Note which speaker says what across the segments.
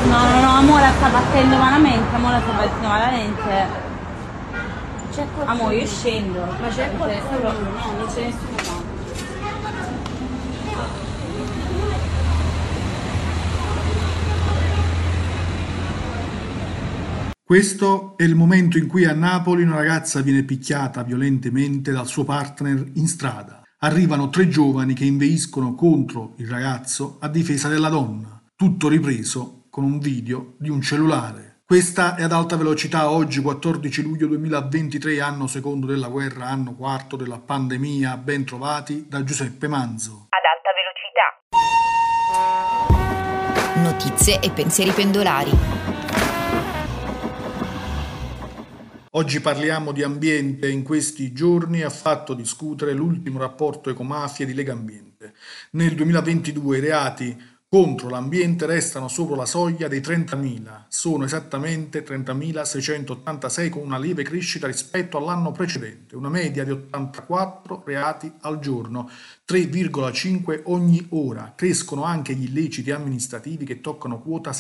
Speaker 1: No, amore, sta battendo malamente, amore, sta battendo malamente.
Speaker 2: C'è qualcuno?
Speaker 1: Amore, io scendo.
Speaker 2: Ma c'è qualcuno? No, non c'è nessuno qua.
Speaker 3: Questo è il momento in cui a Napoli una ragazza viene picchiata violentemente dal suo partner in strada. Arrivano 3 giovani che inveiscono contro il ragazzo a difesa della donna. Tutto ripreso con un video di un cellulare. Questa è Ad alta velocità, oggi 14 luglio 2023, anno secondo della guerra, anno quarto della pandemia. Ben trovati da Giuseppe Manzo.
Speaker 4: Ad alta velocità.
Speaker 5: Notizie e pensieri pendolari.
Speaker 3: Oggi parliamo di ambiente. In questi giorni ha fatto discutere l'ultimo rapporto ecomafie di Legambiente. Nel 2022 i reati contro l'ambiente restano sopra la soglia dei 30.000, sono esattamente 30.686 con una lieve crescita rispetto all'anno precedente, una media di 84 reati al giorno, 3,5 ogni ora. Crescono anche gli illeciti amministrativi che toccano quota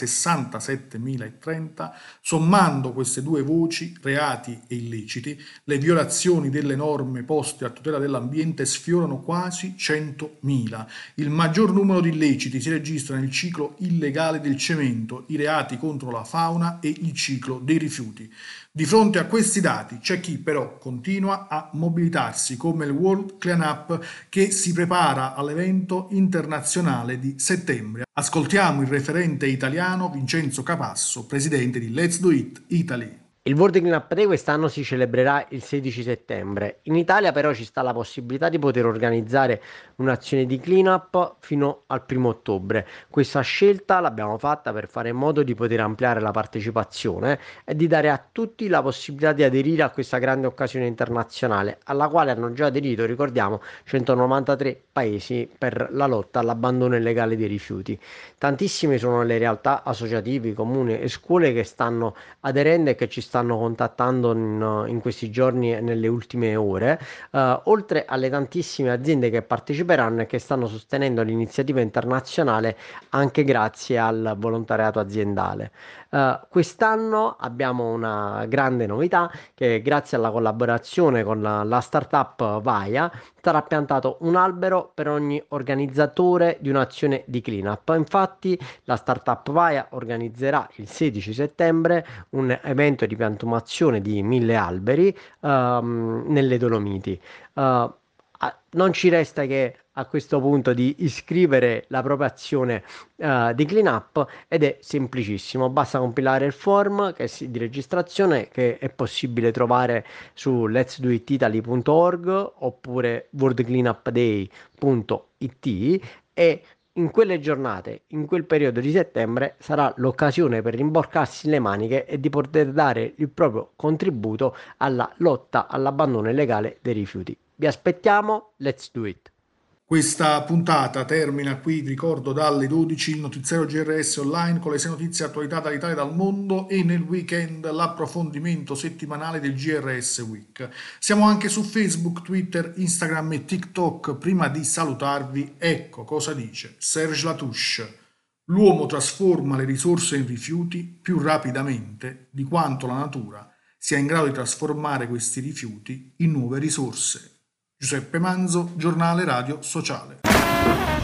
Speaker 3: 67.030, sommando queste due voci, reati e illeciti, le violazioni delle norme poste a tutela dell'ambiente sfiorano quasi 100.000. Il maggior numero di illeciti si registra nel ciclo illegale del cemento, i reati contro la fauna e il ciclo dei rifiuti. Di fronte a questi dati c'è chi però continua a mobilitarsi, come il World Cleanup che si prepara all'evento internazionale di settembre. Ascoltiamo il referente italiano Vincenzo Capasso, presidente di Let's Do It Italy.
Speaker 6: Il World Cleanup Day quest'anno si celebrerà il 16 settembre. In Italia però ci sta la possibilità di poter organizzare un'azione di cleanup fino al 1° ottobre. Questa scelta l'abbiamo fatta per fare in modo di poter ampliare la partecipazione e di dare a tutti la possibilità di aderire a questa grande occasione internazionale, alla quale hanno già aderito, ricordiamo, 193 paesi per la lotta all'abbandono illegale dei rifiuti. Tantissime sono le realtà associative, comuni e scuole che stanno aderendo e che ci stanno contattando in questi giorni e nelle ultime ore, oltre alle tantissime aziende che parteciperanno e che stanno sostenendo l'iniziativa internazionale anche grazie al volontariato aziendale. Quest'anno abbiamo una grande novità che grazie alla collaborazione con la startup Vaia sarà piantato un albero per ogni organizzatore di un'azione di cleanup. Infatti la startup Vaia organizzerà il 16 settembre un evento di piantumazione di 1000 alberi nelle Dolomiti. Non ci resta che a questo punto di iscrivere la propria azione di cleanup ed è semplicissimo, basta compilare il form di registrazione che è possibile trovare su letsdoititaly.org oppure worldcleanupday.it e in quelle giornate, in quel periodo di settembre, sarà l'occasione per rimboccarsi le maniche e di poter dare il proprio contributo alla lotta all'abbandono illegale dei rifiuti. Vi aspettiamo, let's do it!
Speaker 3: Questa puntata termina qui, vi ricordo, dalle 12 il notiziario GRS online con le 6 notizie e attualità dall'Italia e dal mondo e nel weekend l'approfondimento settimanale del GRS Week. Siamo anche su Facebook, Twitter, Instagram e TikTok. Prima di salutarvi, ecco cosa dice Serge Latouche. L'uomo trasforma le risorse in rifiuti più rapidamente di quanto la natura sia in grado di trasformare questi rifiuti in nuove risorse. Giuseppe Manzo, giornale radio sociale.